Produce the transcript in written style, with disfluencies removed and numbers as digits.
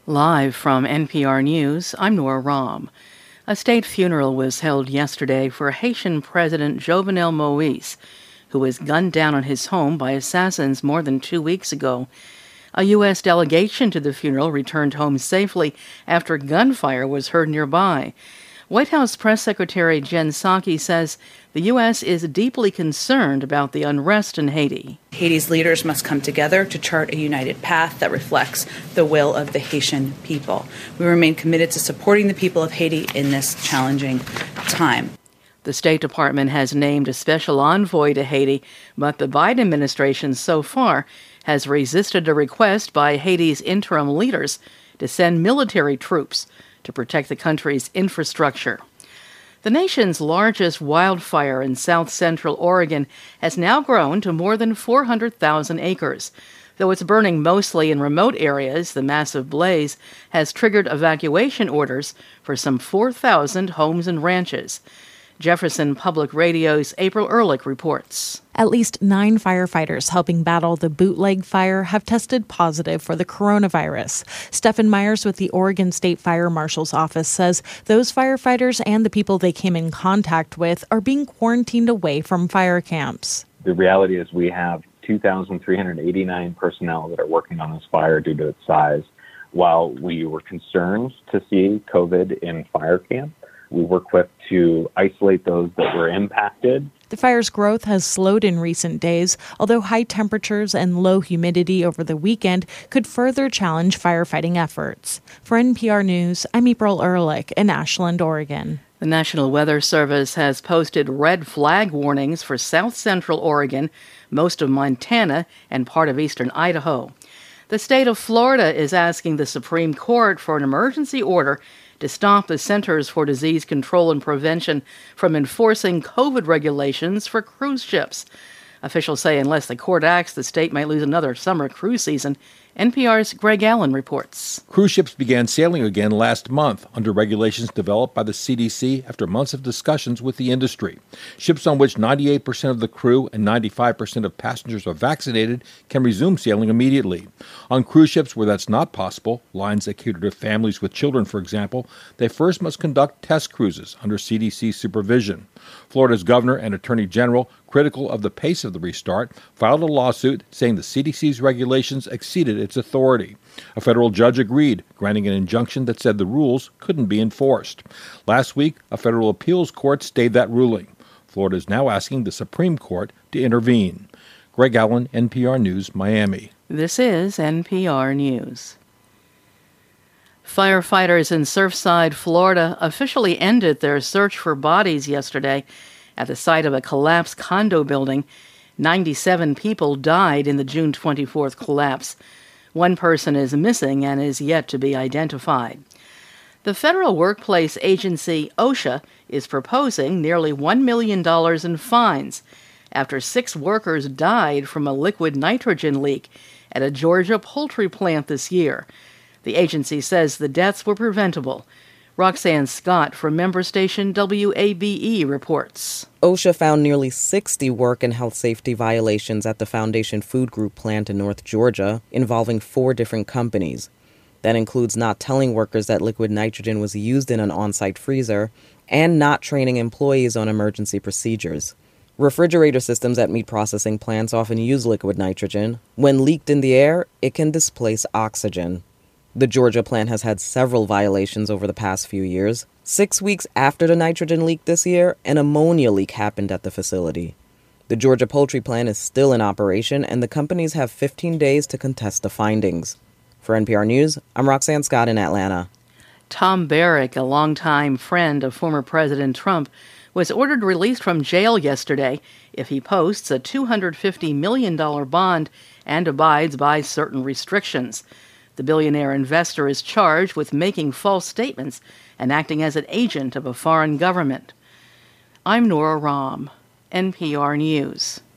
Live from NPR News, I'm Nora Rahm. A state funeral was held yesterday for Haitian President Jovenel Moïse, who was gunned down in his home by assassins more than 2 weeks ago. A U.S. delegation to the funeral returned home safely after gunfire was heard nearby. White House Press Secretary Jen Psaki says the U.S. is deeply concerned about the unrest in Haiti. Haiti's leaders must come together to chart a united path that reflects the will of the Haitian people. We remain committed to supporting the people of Haiti in this challenging time. The State Department has named a special envoy to Haiti, but the Biden administration so far has resisted a request by Haiti's interim leaders to send military troops to protect the country's infrastructure. The nation's largest wildfire in south-central Oregon has now grown to more than 400,000 acres. Though it's burning mostly in remote areas, the massive blaze has triggered evacuation orders for some 4,000 homes and ranches. Jefferson Public Radio's April Ehrlich reports. At least 9 firefighters helping battle the bootleg fire have tested positive for the coronavirus. Stephen Myers with the Oregon State Fire Marshal's Office says those firefighters and the people they came in contact with are being quarantined away from fire camps. The reality is we have 2,389 personnel that are working on this fire due to its size. While we were concerned to see COVID in fire camp, we were quick to isolate those that were impacted. The fire's growth has slowed in recent days, although high temperatures and low humidity over the weekend could further challenge firefighting efforts. For NPR News, I'm April Ehrlich in Ashland, Oregon. The National Weather Service has posted red flag warnings for south-central Oregon, most of Montana, and part of eastern Idaho. The state of Florida is asking the Supreme Court for an emergency order to stop the Centers for Disease Control and Prevention from enforcing COVID regulations for cruise ships. Officials say unless the court acts, the state might lose another summer cruise season. NPR's Greg Allen reports. Cruise ships began sailing again last month under regulations developed by the CDC after months of discussions with the industry. Ships on which 98% of the crew and 95% of passengers are vaccinated can resume sailing immediately. On cruise ships where that's not possible, lines that cater to families with children, for example, they first must conduct test cruises under CDC supervision. Florida's governor and attorney general, critical of the pace of the restart, filed a lawsuit saying the CDC's regulations exceeded its authority. A federal judge agreed, granting an injunction that said the rules couldn't be enforced. Last week, a federal appeals court stayed that ruling. Florida is now asking the Supreme Court to intervene. Greg Allen, NPR News, Miami. This is NPR News. Firefighters in Surfside, Florida, officially ended their search for bodies yesterday at the site of a collapsed condo building. 97 people died in the June 24th collapse. One person is missing and is yet to be identified. The federal workplace agency OSHA is proposing nearly $1 million in fines after 6 workers died from a liquid nitrogen leak at a Georgia poultry plant this year. The agency says the deaths were preventable. Roxanne Scott from member station WABE reports. OSHA found nearly 60 work and health safety violations at the Foundation Food Group plant in North Georgia, involving 4 different companies. That includes not telling workers that liquid nitrogen was used in an on-site freezer and not training employees on emergency procedures. Refrigerator systems at meat processing plants often use liquid nitrogen. When leaked in the air, it can displace oxygen. The Georgia plant has had several violations over the past few years. 6 weeks after the nitrogen leak this year, an ammonia leak happened at the facility. The Georgia poultry plant is still in operation, and the companies have 15 days to contest the findings. For NPR News, I'm Roxanne Scott in Atlanta. Tom Barrack, a longtime friend of former President Trump, was ordered released from jail yesterday if he posts a $250 million bond and abides by certain restrictions. The billionaire investor is charged with making false statements and acting as an agent of a foreign government. I'm Nora Rahm, NPR News.